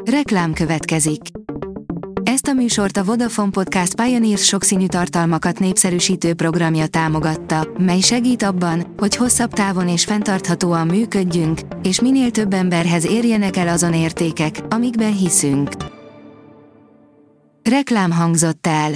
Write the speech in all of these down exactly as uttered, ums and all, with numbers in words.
Reklám következik. Ezt a műsort a Vodafone Podcast Pioneers sokszínű tartalmakat népszerűsítő programja támogatta, mely segít abban, hogy hosszabb távon és fenntarthatóan működjünk, és minél több emberhez érjenek el azon értékek, amikben hiszünk. Reklám hangzott el.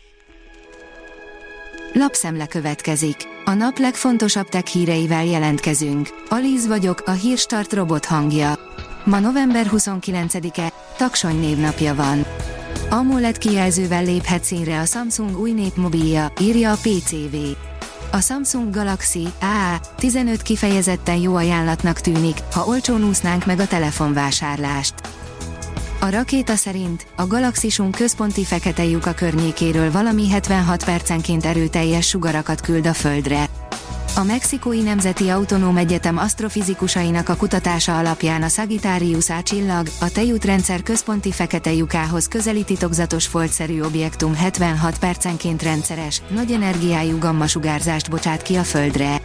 Lapszemle következik. A nap legfontosabb tech híreivel jelentkezünk. Alíz vagyok, a Hírstart robot hangja. Ma november huszonkilencedike, Taksony névnapja van. AMOLED kijelzővel léphet színre a Samsung új népmobilja, írja a pé cé vé. A Samsung Galaxy á tizenöt kifejezetten jó ajánlatnak tűnik, ha olcsón úsznánk meg a telefonvásárlást. A rakéta szerint a galaxisunk központi fekete lyuka környékéről valami hetvenhat percenként erőteljes sugarakat küld a Földre. A Mexikói Nemzeti Autonóm Egyetem asztrofizikusainak a kutatása alapján a Sagittarius A csillag, a tejútrendszer központi fekete lyukához közeli titokzatos foltszerű objektum hetvenhat percenként rendszeres, nagy energiájú gammasugárzást bocsát ki a Földre.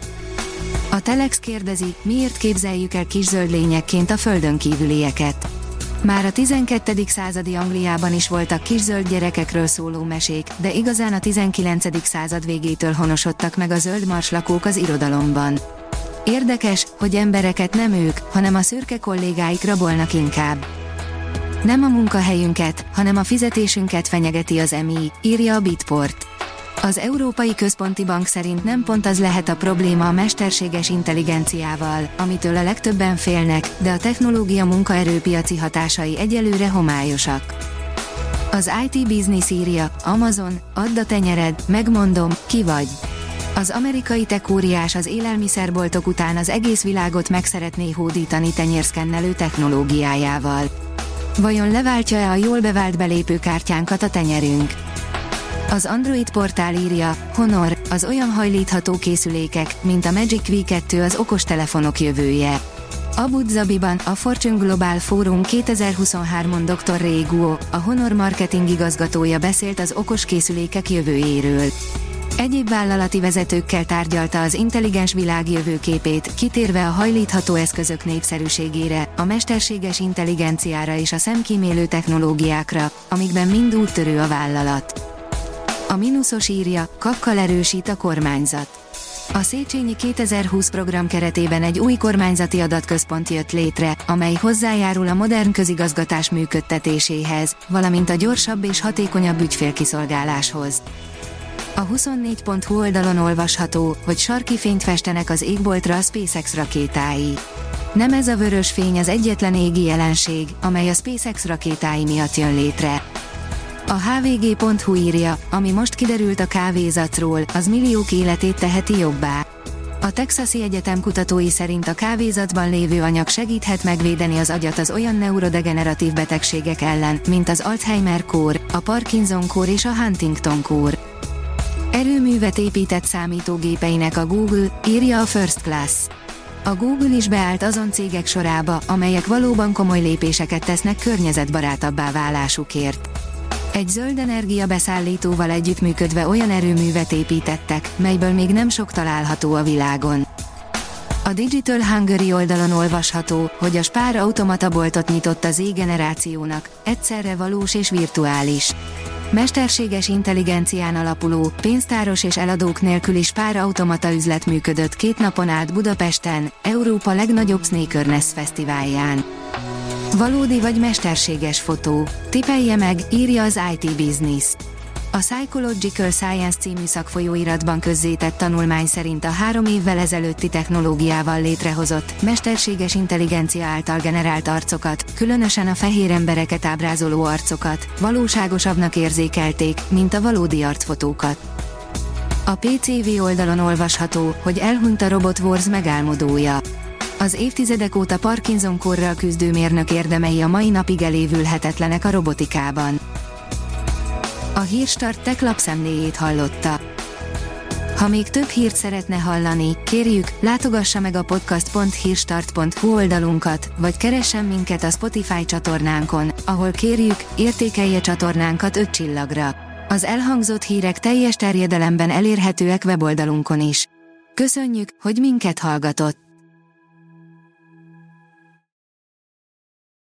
A Telex kérdezi, miért képzeljük el kis zöld lényekként a Földön kívülieket. Már a tizenkettedik századi Angliában is voltak kis zöld gyerekekről szóló mesék, de igazán a tizenkilencedik század végétől honosodtak meg a zöld marslakók az irodalomban. Érdekes, hogy embereket nem ők, hanem a szürke kollégáik rabolnak inkább. Nem a munkahelyünket, hanem a fizetésünket fenyegeti az em i, írja a Bitport. Az Európai Központi Bank szerint nem pont az lehet a probléma a mesterséges intelligenciával, amitől a legtöbben félnek, de a technológia munkaerőpiaci hatásai egyelőre homályosak. Az i té Business írja, Amazon, add a tenyered, megmondom, ki vagy. Az amerikai tech óriás az élelmiszerboltok után az egész világot meg szeretné hódítani tenyérszkennelő technológiájával. Vajon leváltja-e a jól bevált belépőkártyánkat a tenyerünk? Az Android portál írja, Honor, az olyan hajlítható készülékek, mint a Magic Wii kettő az okostelefonok jövője. Abu Dhabiban a Fortune Global Forum kétezer-huszonhármon doktor Ray Guo, a Honor marketing igazgatója beszélt az okos készülékek jövőjéről. Egyéb vállalati vezetőkkel tárgyalta az intelligens világ jövőképét, kitérve a hajlítható eszközök népszerűségére, a mesterséges intelligenciára és a szemkímélő technológiákra, amikben mind úttörő a vállalat. A Minusos írja, kakkal erősít a kormányzat. A Széchenyi kétezer-húsz program keretében egy új kormányzati adatközpont jött létre, amely hozzájárul a modern közigazgatás működtetéséhez, valamint a gyorsabb és hatékonyabb ügyfélkiszolgáláshoz. A huszonnégy pont hu oldalon olvasható, hogy sarki fényt festenek az égboltra a SpaceX rakétái. Nem ez a vörös fény az egyetlen égi jelenség, amely a SpaceX rakétái miatt jön létre. A há vé gé pont hu írja, ami most kiderült a kávézatról, az milliók életét teheti jobbá. A Texasi Egyetem kutatói szerint a kávézatban lévő anyag segíthet megvédeni az agyat az olyan neurodegeneratív betegségek ellen, mint az Alzheimer-kór, a Parkinson-kór és a Huntington-kór. Erőművet épített számítógépeinek a Google, írja a First Class. A Google is beállt azon cégek sorába, amelyek valóban komoly lépéseket tesznek környezetbarátabbá válásukért. Egy zöld energia beszállítóval együttműködve olyan erőművet építettek, melyből még nem sok található a világon. A Digital Hungary oldalon olvasható, hogy a Spar automataboltot nyitott az Z-generációnak, egyszerre valós és virtuális. Mesterséges intelligencián alapuló, pénztáros és eladók nélküli Spar automata üzlet működött két napon át Budapesten, Európa legnagyobb Sneakerness fesztiválján. Valódi vagy mesterséges fotó? Tippelje meg, írja az i té Business. A Psychological Science című szakfolyóiratban közzétett tanulmány szerint a három évvel ezelőtti technológiával létrehozott, mesterséges intelligencia által generált arcokat, különösen a fehér embereket ábrázoló arcokat, valóságosabbnak érzékelték, mint a valódi arcfotókat. A pé cé vé oldalon olvasható, hogy elhunyt a Robot Wars megálmodója. Az évtizedek óta Parkinson-kórral küzdő mérnök érdemei a mai napig elévülhetetlenek a robotikában. A Hírstart Tech lapszemléjét hallotta. Ha még több hírt szeretne hallani, kérjük, látogassa meg a podcast pont hírstart pont hu oldalunkat, vagy keressen minket a Spotify csatornánkon, ahol kérjük, értékelje csatornánkat öt csillagra. Az elhangzott hírek teljes terjedelemben elérhetőek weboldalunkon is. Köszönjük, hogy minket hallgatott!